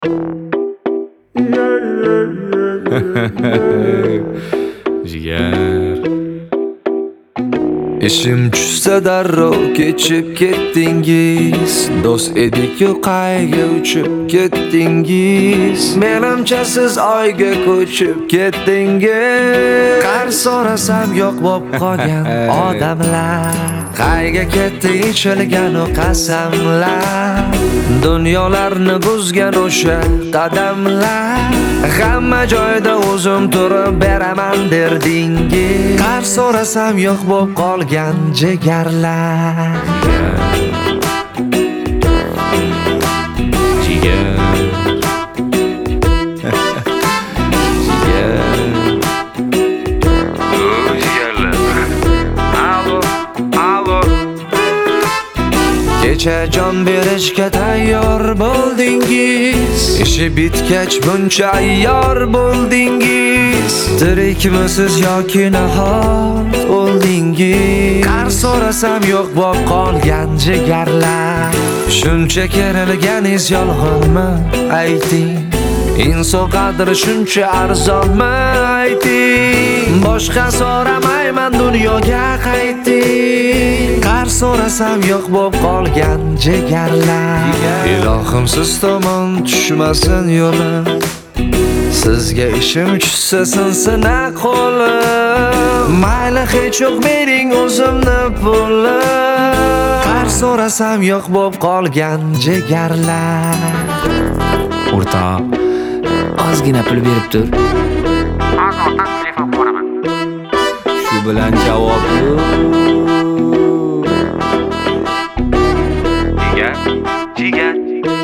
Jigar ishim tushsa darrov kechib ketdingiz. Do'st edik-ku qayga uchib ketdingiz. Menimcha siz oyga ko'chib ketdingiz. Qarz so'rasam yo'q bo'lib qolgan odamlar. Qayga ketdi ichilgan o qasamlar. Dunyolarni buzgan o'sha qadamlar. Hamma joyda o'zim turib beraman derdingiz. Qarz so'rasam yo'q bo'lib qolgan jigarlar. Kecha jon berishga tayyor bo'ldingiz. Ishi bitgach buncha ayyor bo'ldingiz. Tirikmisiz yoki nahot o'ldingiz. Qarz so'rasam yo'q bo'lib qolgan jigarlar. Shuncha kerilganiz yolg'onmi ayting? Inson qadri shuncha arzonmi ayting? Boshqa so'ramayman dunyoga qayting. Qarz so'rasam yo'q bo'lib qolgan jigarlar. Ilohim siz tomon tushmasin yo'lim. Sizga ishim tushsa sinsin qo'lim. Mayli hech yo'q bering o'zimni pulim. Qarz so'rasam yo'q bo'lib qolgan jigarlar. O'rtoq, ozgina pul berib tur. Azordan telefon qilaman. Shu bilan javob yo'q. Jigar.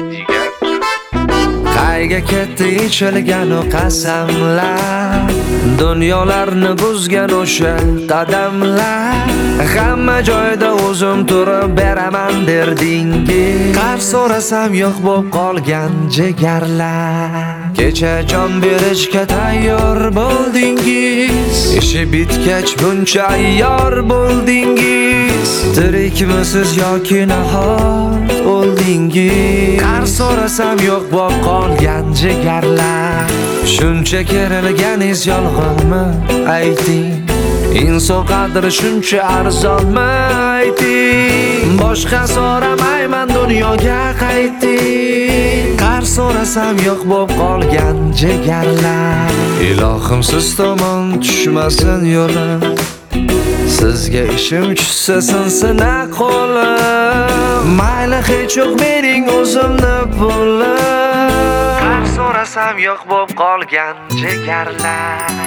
Qayga ketdi ichilgan o qasamlar. Dunyolarni buzgan o'sha qadamlar. Hamma joyda o'zim turib beraman derdingiz. Qarz so'rasam yo'q bo'lib qolgan jigarlar. Kecha jon berishga tayyor bo'ldingiz. Ishi bitgach buncha ayyor bo'ldingiz. Tirikmisiz yoki nahot o'ldingiz. Qarz so'rasam yo'q bo'lib qolgan jigarlar. Shuncha kerilganiz yolg'onmi ayting? Inson qadri shuncha arzonmi ayting? Boshqa so'ramayman dunyoga qayting. Qarz so'rasam yo'q bo'lib qolgan jigarlar. Ilohim siz tomon tushmasin yo'lim. Sizga ishim tushsa sinsin qo'lim. Mayli hech yo'q bering o'zimni pulim. Qarz so'rasam yo'q bo'lib qolgan jigarlar.